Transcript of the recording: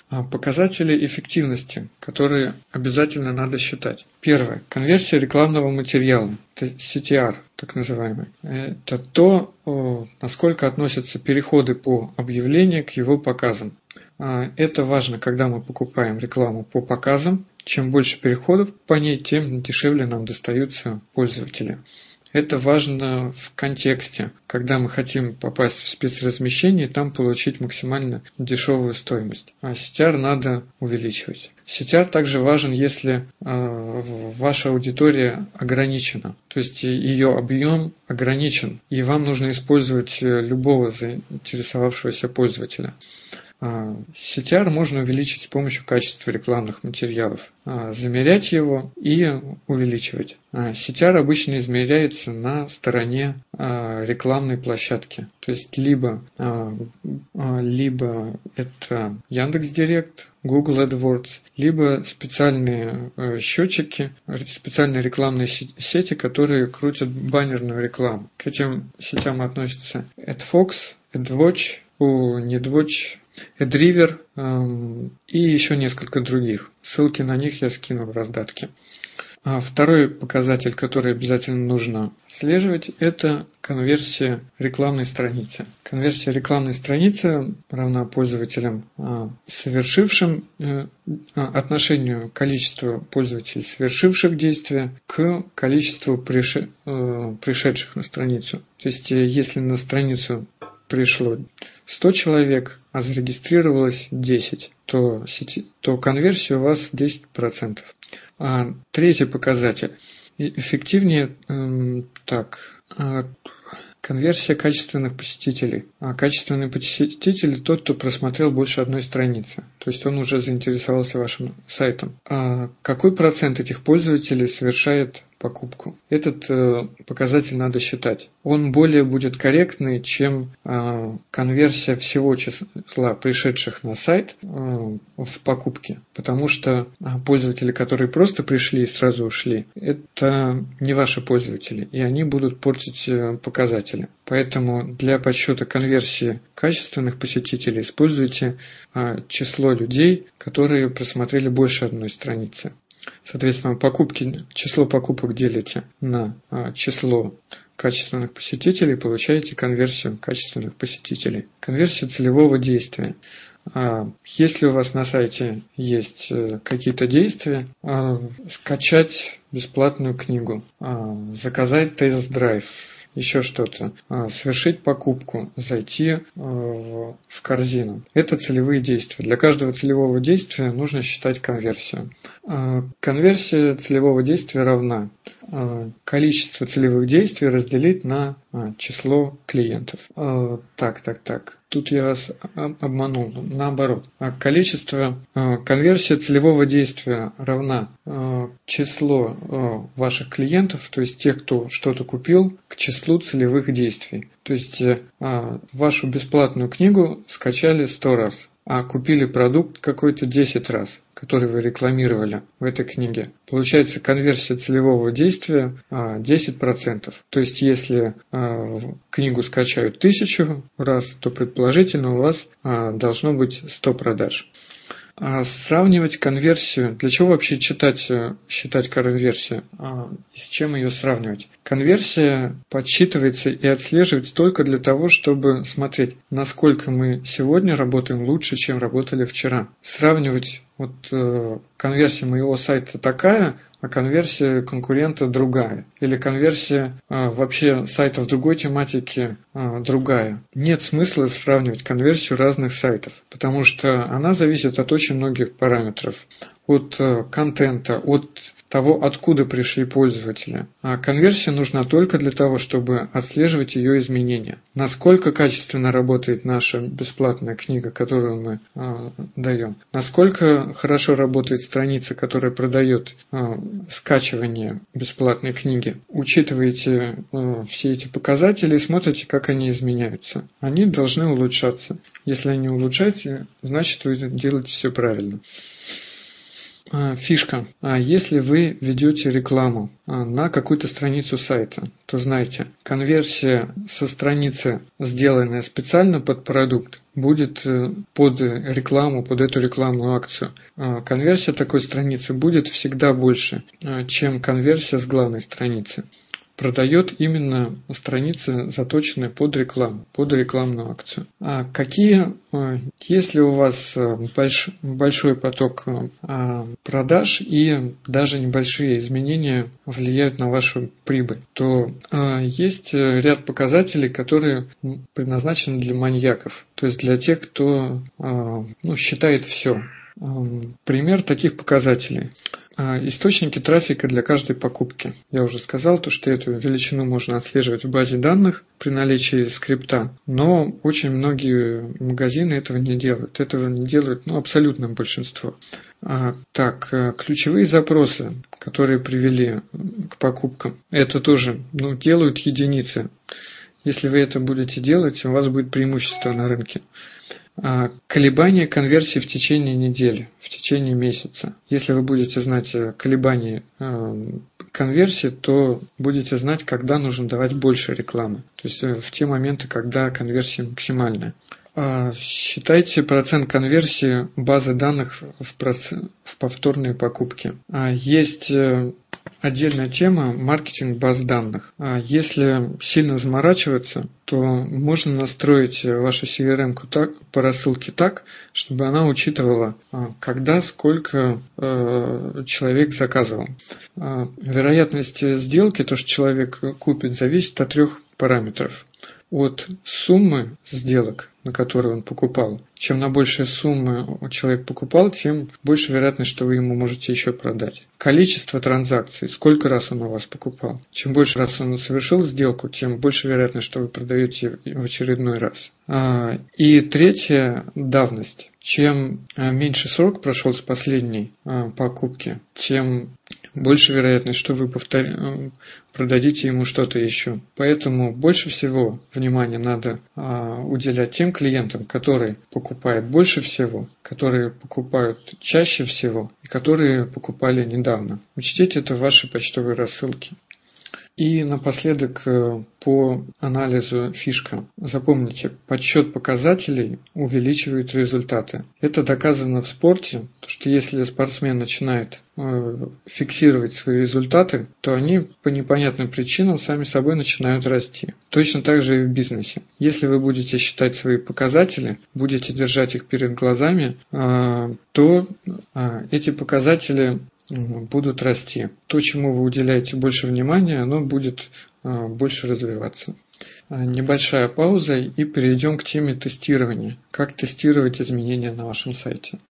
Показатели эффективности, которые обязательно надо считать. Первое. Конверсия рекламного материала. Это CTR, так называемый. Это то, насколько относятся переходы по объявлению к его показам. Это важно, когда мы покупаем рекламу по показам. Чем больше переходов по ней, тем дешевле нам достаются пользователи. Это важно в контексте, когда мы хотим попасть в спецразмещение и там получить максимально дешевую стоимость. А CTR надо увеличивать. CTR также важен, если ваша аудитория ограничена, то есть ее объем ограничен, и вам нужно использовать любого заинтересовавшегося пользователя. CTR можно увеличить с помощью качества рекламных материалов, замерять его и увеличивать. CTR обычно измеряется на стороне рекламной площадки, то есть либо это Яндекс.Директ, Google AdWords, либо специальные счетчики, специальные рекламные сети, которые крутят баннерную рекламу. К этим сетям относятся AdFox, AdWatch, NetWatch, AdRiver и еще несколько других. Ссылки на них я скину в раздатке. Второй показатель, который обязательно нужно отслеживать, это конверсия рекламной страницы. Конверсия рекламной страницы равна пользователям, совершившим отношению количества пользователей, совершивших действия, к количеству пришедших на страницу. То есть, если на страницу пришло 100 человек, а зарегистрировалось 10, то конверсия у вас 10%. Третий показатель. Эффективнее конверсия качественных посетителей. Качественный посетитель – тот, кто просмотрел больше одной страницы. То есть он уже заинтересовался вашим сайтом. Какой процент этих пользователей совершает покупку? Этот показатель надо считать. Он более будет корректный, чем конверсия всего числа пришедших на сайт в покупке. Потому что пользователи, которые просто пришли и сразу ушли, это не ваши пользователи, и они будут портить показатели. Поэтому для подсчета конверсии качественных посетителей используйте число людей, которые просмотрели больше одной страницы. Соответственно, число покупок делите на число качественных посетителей, получаете конверсию качественных посетителей. Конверсия целевого действия. Если у вас на сайте есть какие-то действия, скачать бесплатную книгу, заказать тест-драйв, еще что-то, совершить покупку, зайти в корзину. Это целевые действия. Для каждого целевого действия нужно считать конверсию. Конверсия целевого действия равна количество целевых действий разделить на число клиентов. Тут я вас обманул. Наоборот. Конверсия целевого действия равна число ваших клиентов, то есть тех, кто что-то купил, к числу целевых действий. То есть вашу бесплатную книгу скачали 100 раз, а купили продукт какой-то 10 раз, который вы рекламировали в этой книге. Получается конверсия целевого действия 10%. То есть если книгу скачают 1000 раз, то предположительно у вас должно быть 100 продаж. Сравнивать конверсию. Для чего вообще считать конверсию? И с чем ее сравнивать? Конверсия подсчитывается и отслеживается только для того, чтобы смотреть, насколько мы сегодня работаем лучше, чем работали вчера. Сравнивать конверсия моего сайта такая, а конверсия конкурента другая. Или конверсия вообще сайтов другой тематики другая. Нет смысла сравнивать конверсию разных сайтов, потому что она зависит от очень многих параметров. От контента, от того, откуда пришли пользователи. А конверсия нужна только для того, чтобы отслеживать ее изменения. Насколько качественно работает наша бесплатная книга, которую мы даем. Насколько хорошо работает страница, которая продает скачивание бесплатной книги. Учитываете все эти показатели и смотрите, как они изменяются. Они должны улучшаться. Если они улучшаются, значит вы делаете все правильно. Фишка. Если вы ведете рекламу на какую-то страницу сайта, то знайте, конверсия со страницы, сделанная специально под продукт, будет под рекламу, под эту рекламную акцию. Конверсия такой страницы будет всегда больше, чем конверсия с главной страницы. Продает именно страницы, заточенные под рекламу, под рекламную акцию. Если у вас большой поток продаж и даже небольшие изменения влияют на вашу прибыль, то есть ряд показателей, которые предназначены для маньяков, то есть для тех, кто считает все. Пример таких показателей. Источники трафика для каждой покупки. Я уже сказал, что эту величину можно отслеживать в базе данных при наличии скрипта, но очень многие магазины этого не делают. Этого не делают абсолютное большинство. Ключевые запросы, которые привели к покупкам, это тоже делают единицы. Если вы это будете делать, у вас будет преимущество на рынке. Колебания конверсии в течение недели, в течение месяца. Если вы будете знать колебания конверсии, то будете знать, когда нужно давать больше рекламы. То есть в те моменты, когда конверсия максимальная. Считайте процент конверсии базы данных в повторные покупки. Есть отдельная тема – маркетинг баз данных. Если сильно заморачиваться, то можно настроить вашу CRM-ку по рассылке так, чтобы она учитывала, когда, сколько человек заказывал. Вероятность сделки, то, что человек купит, зависит от 3 параметров. От суммы сделок, на которые он покупал. Чем на большие суммы человек покупал, тем больше вероятность, что вы ему можете еще продать. Количество транзакций, сколько раз он у вас покупал. Чем больше раз он совершил сделку, тем больше вероятность, что вы продаете в очередной раз. И третье – давность. Чем меньше срок прошел с последней покупки, тем больше вероятность, что вы продадите ему что-то еще. Поэтому больше всего внимания надо уделять тем клиентам, которые покупают больше всего, которые покупают чаще всего и которые покупали недавно. Учтите это в вашей почтовой рассылке. И напоследок по анализу фишка. Запомните, подсчет показателей увеличивает результаты. Это доказано в спорте, что если спортсмен начинает фиксировать свои результаты, то они по непонятным причинам сами собой начинают расти. Точно так же и в бизнесе. Если вы будете считать свои показатели, будете держать их перед глазами, то эти показатели будут расти. То, чему вы уделяете больше внимания, оно будет больше развиваться. Небольшая пауза и перейдем к теме тестирования. Как тестировать изменения на вашем сайте.